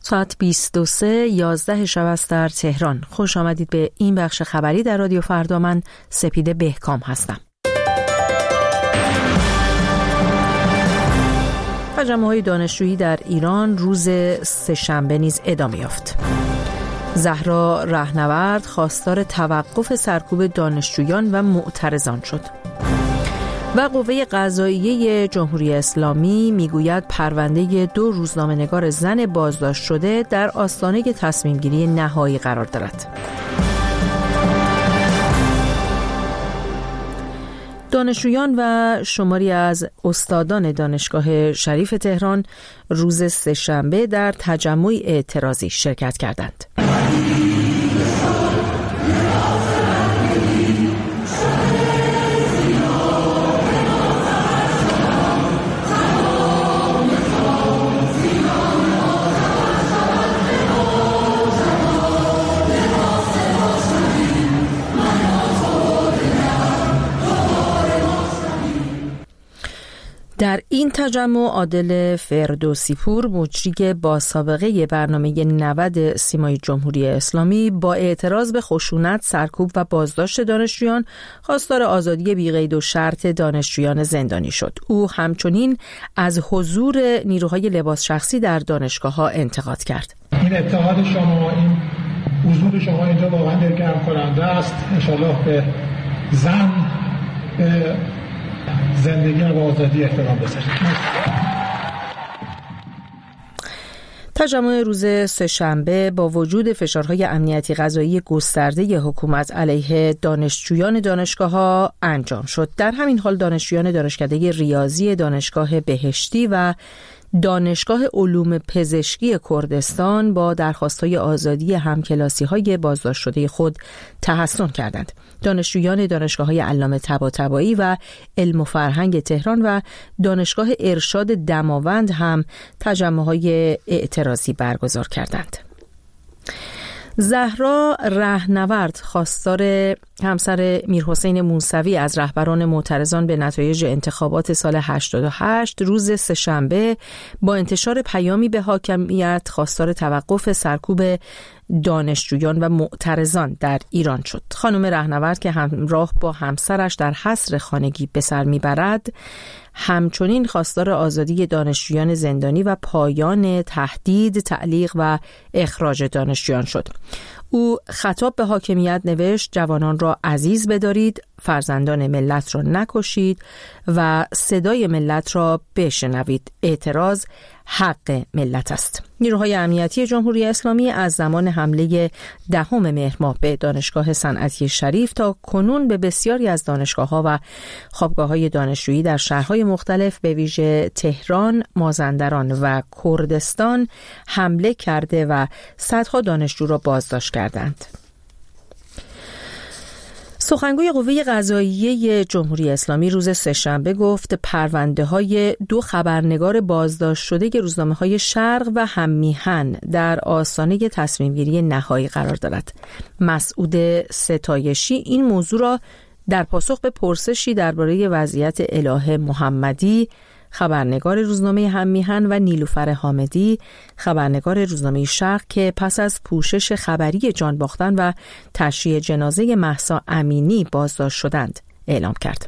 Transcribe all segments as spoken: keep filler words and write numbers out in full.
ساعت بیست و سه یازده شب است در تهران. خوش آمدید به این بخش خبری در رادیو فردا. من سپیده بهکام هستم. تجمع‌های دانشجویی در ایران روز سه‌شنبه نیز ادامه یافت. زهرا رهنورد خواستار توقف سرکوب دانشجویان و معترضان شد. و قوه قضاییه جمهوری اسلامی میگوید پرونده دو روزنامه‌نگار زن بازداشت شده در آستانه تصمیم گیری نهایی قرار دارد. دانشجویان و شماری از استادان دانشگاه شریف تهران روز سه‌شنبه در تجمع اعتراضی شرکت کردند. در این تجمع عادل فردوسی پور، مجری با سابقه برنامه نود سیمای جمهوری اسلامی، با اعتراض به خشونت، سرکوب و بازداشت دانشجویان خواستار آزادی بی‌قید و شرط دانشجویان زندانی شد. او همچنین از حضور نیروهای لباس شخصی در دانشگاه‌ها انتقاد کرد. این اتحاد شما، این حضور شما اینجا واقعا دلگرم کننده است. انشالله به زن، به زندگی و آزادی احترام بذارید. تجمع روز سه‌شنبه با وجود فشارهای امنیتی قضایی گسترده حکومت علیه دانشجویان دانشگاه‌ها انجام شد. در همین حال دانشجویان دانشکده ریاضی دانشگاه بهشتی و دانشگاه علوم پزشکی کردستان با درخواست‌های آزادی همکلاسی‌های بازداشت شده خود تحسن کردند. دانشجویان دانشگاه‌های علامه طباطبایی و علم و فرهنگ تهران و دانشگاه ارشاد دماوند هم تجمع‌های اعتراضی برگزار کردند. زهرا رهنورد خواستار همسر میرحسین موسوی از رهبران معترضان به نتایج انتخابات سال هشتاد و هشت روز سه‌شنبه با انتشار پیامی به حاکمیت خواستار توقف سرکوب دانشجویان و معترضان در ایران شد. خانم رهنورد که همراه با همسرش در حصر خانگی به سر میبرد، همچنین خواستار آزادی دانشجویان زندانی و پایان تهدید، تعلیق و اخراج دانشجویان شد. او خطاب به حاکمیت نوشت: جوانان را عزیز بدارید، فرزندان ملت را نکشید و صدای ملت را بشنوید. اعتراض حق ملت است. نیروهای امنیتی جمهوری اسلامی از زمان حمله دهم مهر ماه به دانشگاه صنعتی شریف تا کنون به بسیاری از دانشگاه‌ها و خوابگاه‌های دانشجویی در شهرهای مختلف به ویژه تهران، مازندران و کردستان حمله کرده و صدها دانشجو را بازداشت کردند. سخنگوی قوه قضاییه جمهوری اسلامی روز سه‌شنبه گفت پرونده‌های دو خبرنگار بازداشت شده روزنامه‌های شرق و هم میهن در آستانه تصمیم گیری نهایی قرار دارد. مسعود ستایشی این موضوع را در پاسخ به پرسشی درباره وضعیت اله محمدی، خبرنگار روزنامه هم میهن، و نیلوفر حامدی، خبرنگار روزنامه شرق که پس از پوشش خبری جان باختن و تشییع جنازه مهسا امینی بازداشت شدند اعلام کرد.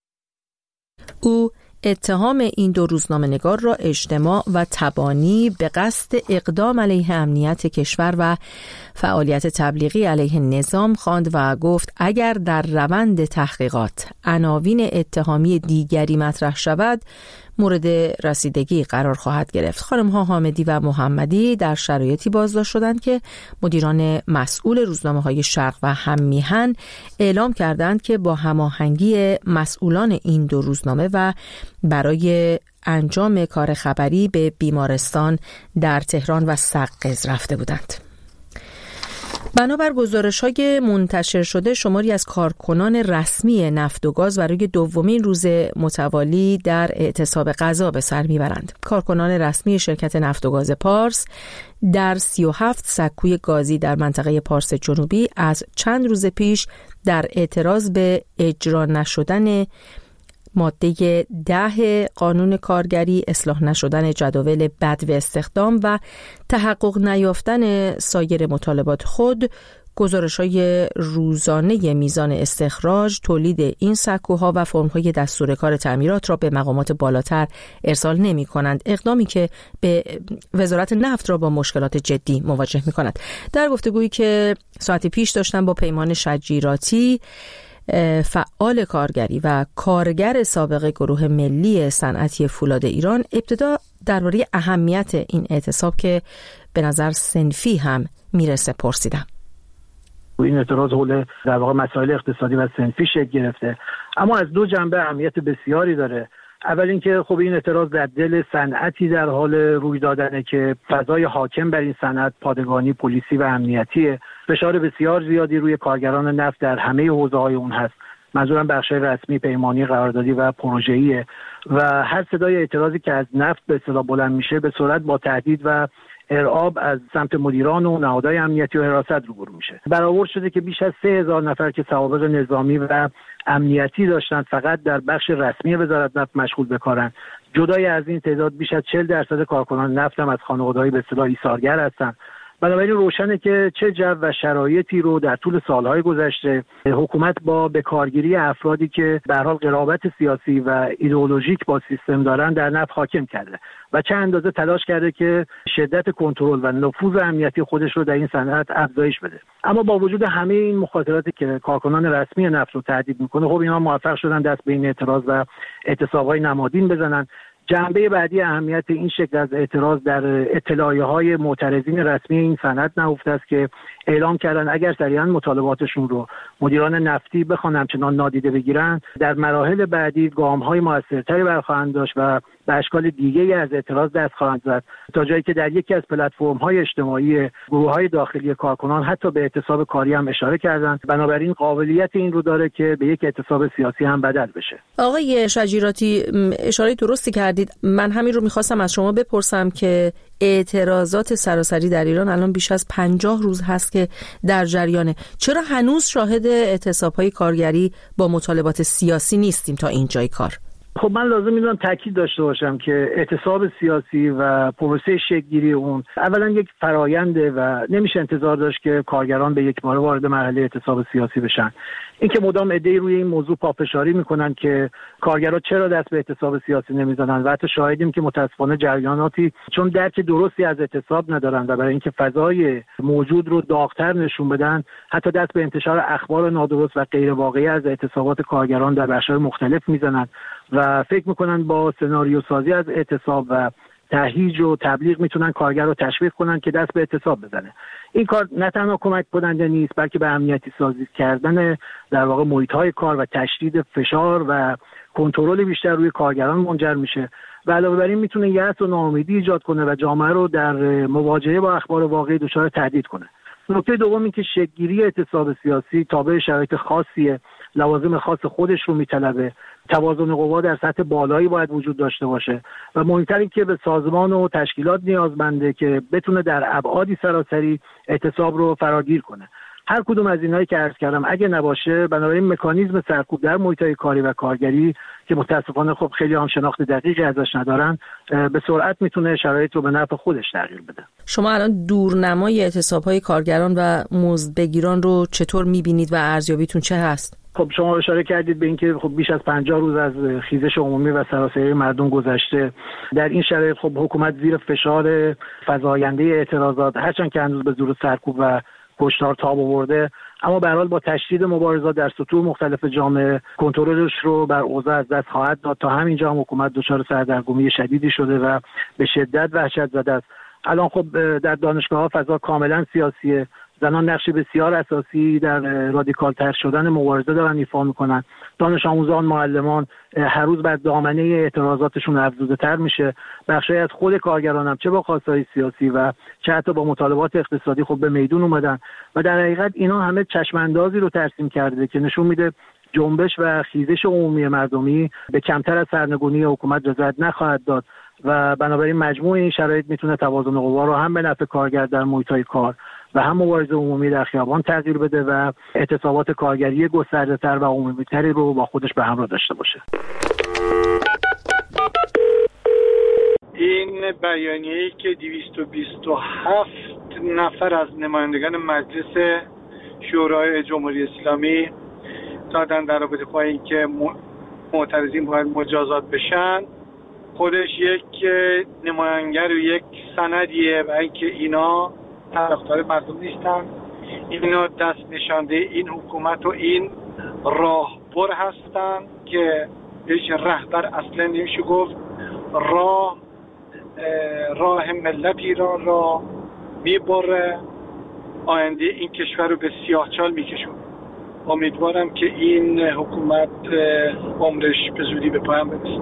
او اتهام این دو روزنامه‌نگار را اجتماع و تبانی به قصد اقدام علیه امنیت کشور و فعالیت تبلیغی علیه نظام خواند و گفت اگر در روند تحقیقات عناوین اتهامی دیگری مطرح شود مورد رسیدگی قرار خواهد گرفت. خانم‌ها حامدی و محمدی در شرایطی بازداشت شدند که مدیران مسئول روزنامه‌های شرق و هم میهن اعلام کردند که با هماهنگی مسئولان این دو روزنامه و برای انجام کار خبری به بیمارستان در تهران و سقز رفته بودند. بنابر گزارش‌های منتشر شده شماری از کارکنان رسمی نفت و گاز برای دومین روز متوالی در اعتصاب غذا به سر میبرند. کارکنان رسمی شرکت نفت و گاز پارس در سی و هفت سکوی گازی در منطقه پارس جنوبی از چند روز پیش در اعتراض به اجرا نشدن ماده ده قانون کارگری، اصلاح نشدن جداول بدو استخدام و تحقق نیافتن سایر مطالبات خود، گزارش‌های روزانه میزان استخراج، تولید این سکوها و فرم‌های دستور کار تعمیرات را به مقامات بالاتر ارسال نمی‌کنند، اقدامی که به وزارت نفت را با مشکلات جدی مواجه می‌کند. در گفتگویی که ساعتی پیش داشتم با پیمان شجیراتی، فعال کارگری و کارگر سابق گروه ملی صنعتی فولاد ایران، ابتدا درباره اهمیت این اعتصاب که به نظر صنفی هم میرسه پرسیدم. این اعتراض حول در واقع مسائل اقتصادی و صنفی شکل گرفته، اما از دو جنبه اهمیت بسیاری داره. اول اینکه خب این اعتراض در دل صنعتی در حال روی دادنه که فضای حاکم بر این صنعت پادگانی پلیسی و امنیتیه. فشار بسیار زیادی روی کارگران نفت در همه حوزه‌های اون هست. منظورم بخش‌های رسمی، پیمانی، قراردادی و پروژه‌ایه و هر صدای اعتراضی که از نفت به اصطلاح بلند میشه به سرعت با تهدید و ارعاب از سمت مدیران و نهادهای امنیتی و حراست روبرو میشه. برآورد شده که بیش از سه هزار نفر که سوابق نظامی و امنیتی داشتن فقط در بخش رسمی وزارت نفت مشغول به کارن. جدای از این تعداد بیش از چهل درصد کارکنان نفت هم از خانواده‌های به اصطلاح ایثارگر هستن. بنابراین روشنه که چه جو و شرایطی رو در طول سالهای گذشته حکومت با بکارگیری افرادی که به هر حال قرابت سیاسی و ایدئولوژیک با سیستم دارن در نفت حاکم کرده و چه اندازه تلاش کرده که شدت کنترل و نفوذ امنیتی خودش رو در این صنعت افزایش بده. اما با وجود همه این مخاطراتی که کارکنان رسمی نفت رو تهدید میکنه، خب اینا موفق شدن دست به این اعتراض و اعتصاب‌های نمادین بزنن. جنبه بعدی اهمیت این شکل از اعتراض در اطلاعیه‌های معترضین رسمی این صنعت نهفته است که اعلام کردن اگر سریعا مطالباتشون رو مدیران نفتی بخوان همچنان نادیده بگیرن، در مراحل بعدی گام‌های موثرتری برخواهند داشت و به اشکال دیگه‌ای از اعتراض دست خواهند زد، تا جایی که در یکی از پلتفرم‌های اجتماعی گروه‌های داخلی کارکنان حتی به اعتصاب کاری هم اشاره کردند. بنابراین قابلیت این رو داره که به یک اعتصاب سیاسی هم بدل بشه. آقای شجیراتی، اشاره درستی کردید. من همین رو می‌خواستم از شما بپرسم که اعتراضات سراسری در ایران الان بیش از پنجاه روز هست که در جریانه. چرا هنوز شاهد اعتصاب‌های کارگری با مطالبات سیاسی نیستیم تا اینجای کار؟ خب من لازم میدونم تاکید داشته باشم که اعتصاب سیاسی و پروسه شکل‌گیری اون اولا یک فراینده و نمیشه انتظار داشت که کارگران به یک باره وارد مرحله اعتصاب سیاسی بشن. اینکه مدام عده‌ای روی این موضوع پافشاری میکنن که کارگران چرا دست به اعتصاب سیاسی نمیزنن و حتی شاهدیم که متاسفانه جریاناتی چون درک درستی از اعتصاب ندارن و برای اینکه فضای موجود رو داغ‌تر نشون بدن، حتی دست به انتشار اخبار نادرست و غیر واقعی از اعتصابات کارگران در بخش‌های مختلف میزنن و فکر میکنن با سناریو سازی از اعتصاب و تهییج و تبلیغ میتونن کارگر رو تشویق کنن که دست به اعتصاب بزنه. این کار نه تنها کمک کننده نیست، بلکه به امنیتی سازی کردن در واقع محیط‌های کار و تشدید فشار و کنترل بیشتر روی کارگران منجر میشه و علاوه بر این میتونه یأس و ناامیدی ایجاد کنه و جامعه رو در مواجهه با اخبار واقعی دچار تهدید کنه. نکته دوم این که شکل‌گیری اعتصاب سیاسی تابع شرایط خاصیه، لوازم خاص خودش رو میطلبه، توازن قوا در سطح بالایی باید وجود داشته باشه و مهمتر این که به سازمان و تشکیلات نیازمنده که بتونه در ابعادی سراسری اعتصاب رو فراگیر کنه. هر کدوم از اینایی که عرض کردم اگه نباشه، بنابراین مکانیزم سرکوب در محیط‌های کاری و کارگری که متاسفانه خب خیلی هم شناخت دقیقی ازش ندارن، به سرعت میتونه شرایط رو به نفع خودش تغییر بده. شما الان دورنمای اعتصاب‌های کارگران و مزدبگیران رو چطور می‌بینید و ارزیابیتون چه هست؟ خب شما اشاره کردید به اینکه خب بیش از پنجاه روز از خیزش عمومی و سراسری مردم گذشته. در این شرایط خب حکومت زیر فشار فزاینده اعتراضات، هرچند که هنوز به زور سرکوب و کشتار تاب آورده، اما به هر حال با تشدید مبارزات در سطوح مختلف جامعه کنترلش رو بر اوضاع از دست خواهد داد. تا همینجا هم حکومت دچار سردرگمی شدیدی شده و به شدت وحشت زده است. الان خب در دانشگاه‌ها فضا کاملا سیاسیه. زنان نقش بسیار اساسی در رادیکال تر شدن مبارزه دارن ایفا میکنن. دانش آموزان، معلمان هر روز بر دامنه اعتراضاتشون افزوده تر میشه. بخشی از خود کارگران هم چه با خواستهای سیاسی و چه حتی با مطالبات اقتصادی خب به میدون اومدن و در حقیقت اینا همه چشماندازی رو ترسیم کرده که نشون میده جنبش و خیزش عمومی مردمی به کمتر از سرنگونی حکومت رضایت نخواهد داد و بنابراین مجموع این شرایط میتونه توازن قوا رو هم به نفع کارگر در محیط‌های کار و هم مبارزه عمومی در خیابان تغییر بده و اعتصابات کارگری گسترده‌تر و عمومی‌تری رو با خودش به همراه داشته باشه. این بیانیه‌ای که دویست و بیست و هفت نفر از نمایندگان مجلس شورای جمهوری اسلامی دادن در رابطه با اینکه معترضین باید مجازات بشن، خودش یک نمایانگر و یک سندیه و اینکه اینا طرفدار مردم نیستن، اینا دست نشانده این حکومت و این راهبر هستن که هیچ رهبر اصلا نمیشه گفت راه راه ملت ایران را میبره، آینده این کشور رو به سیاهچال میکشون. امیدوارم که این حکومت عمرش به زودی به پایان برسه.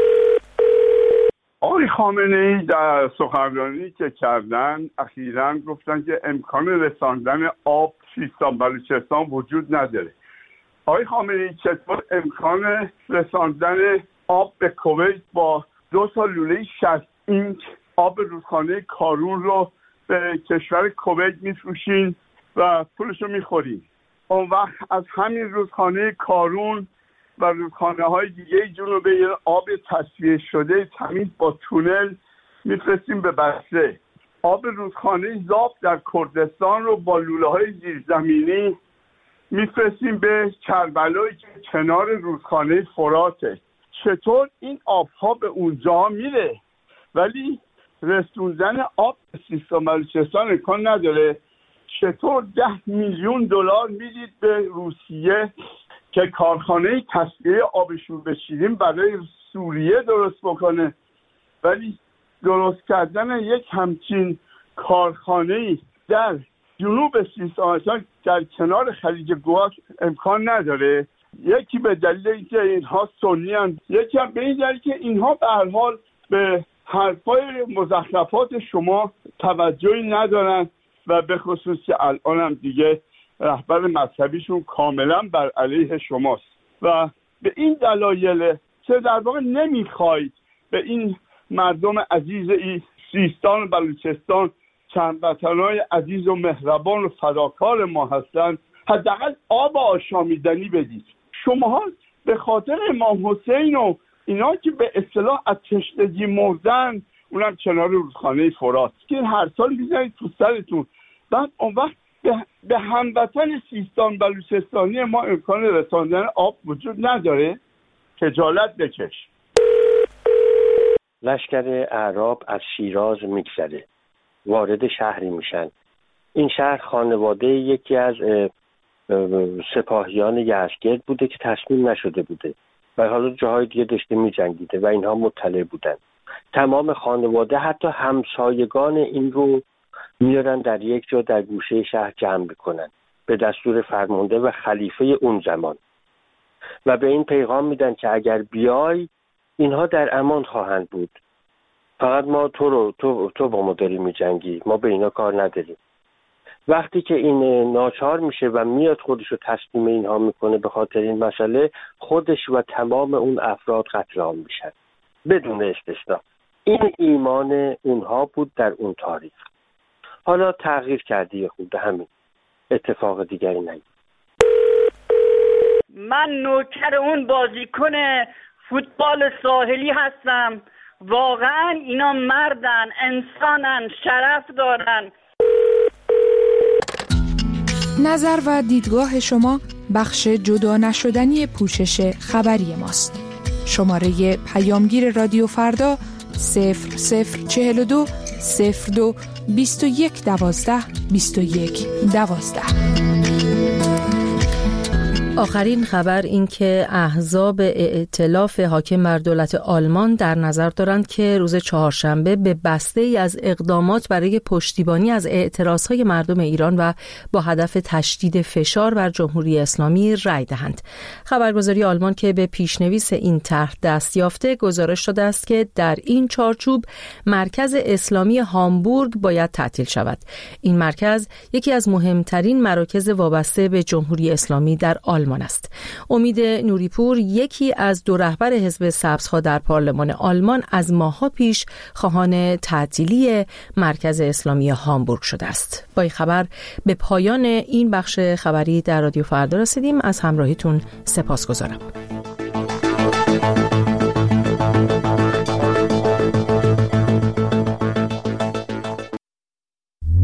آقای خامنه‌ای در سخنرانی که کردن اخیراً گفتن که امکان رساندن آب سیستان بلوچستان وجود نداره. آقای خامنه‌ای چطور امکان رساندن آب به کویت با دو تا لوله شصت اینچ آب رودخانه کارون رو به کشور کویت میفروشین و پولشو میخورین؟ اون وقت از همین رودخانه کارون و رودخانه های دیگه جنوبه آب تصفیه شده تمیز با تونل میفرستیم به بسته. آب رودخانه زاب در کردستان رو با لوله های زیرزمینی میفرستیم به کربلایی که کنار رودخانه فراته. چطور این آبها به اونجا میره ولی رسوندن آب به سیستان بلوچستان امکان نداره؟ چطور ده میلیون دلار میدید به روسیه که کارخانه تصفیه آب شور شیرین برای سوریه درست بکنه ولی درست کردن یک همچین کارخانه در جنوب سیستان در کنار خلیج گوات امکان نداره؟ یکی به دلیل اینکه اینها سنی هستند، یکی هم به این دلیل که اینها به هر حال به حرفای مزخرفات شما توجهی ندارن و به خصوص که الان هم دیگه رهبر مذهبیشون کاملا بر علیه شماست و به این دلایل که در واقع نمیخواید به این مردم عزیز ای سیستان و بلوچستان که هموطنان عزیز و مهربان و فداکار ما هستند حداقل آب آشامیدنی بدید. شما به خاطر امام حسین و اینا که به اصطلاح از تشنگی مردن، اونم کنار رودخانه فرات، که هر سال میزنید تو سرتون، بعد اون وقت به, به هموطن سیستان بلوچستانی ما امکان رساندن آب وجود نداره؟ خجالت بکش. لشکر اعراب از شیراز میگذره، وارد شهری میشن. این شهر خانواده یکی از سپاهیان یزدگرد بوده که تصمیم نشده بوده و حالا جاهای دیگه داشته می‌جنگیده و اینها مطلع بودن. تمام خانواده حتی همسایگان این رو میارن در یک جا در گوشه شهر جمع بکنن به دستور فرمانده و خلیفه اون زمان و به این پیغام میدن که اگر بیای اینها در امان خواهند بود، فقط ما تو رو تو, تو با ما داری می‌جنگی، ما به اینا کار نداریم. وقتی که این ناچار میشه و میاد خودش رو تسلیم اینها میکنه به خاطر این مسئله، خودش و تمام اون افراد قتل عام میشن بدون استثنا. این ایمان اونها بود در اون تاریخ. حالا تغییر کرده خود همین، اتفاق دیگری نگید. من نوکر اون بازیکن فوتبال ساحلی هستم. واقعا اینا مردن، انسانن، شرف دارن. نظر و دیدگاه شما بخش جدا نشدنی پوشش خبری ماست. شماره پیامگیر رادیو فردا صفر صفر چهل و دو صفر دو بیست و یک دوازده بیست و یک دوازده. آخرین خبر این که احزاب ائتلاف حاکم بر دولت آلمان در نظر دارند که روز چهارشنبه به بسته ای از اقدامات برای پشتیبانی از اعتراضهای مردم ایران و با هدف تشدید فشار بر جمهوری اسلامی رأی دهند. خبرگزاری آلمان که به پیشنویس این طرح دست یافته گزارش داده است که در این چارچوب مرکز اسلامی هامبورگ باید تعطیل شود. این مرکز یکی از مهمترین مراکز وابسته به جمهوری اسلامی در آلمان آلمان است. امید نوریپور یکی از دو رهبر حزب سبزها در پارلمان آلمان از ماه‌ها پیش خواهان تعطیلی مرکز اسلامی هامبورگ شده است. با این خبر به پایان این بخش خبری در رادیو فردا رسیدیم. از همراهیتون سپاسگزارم.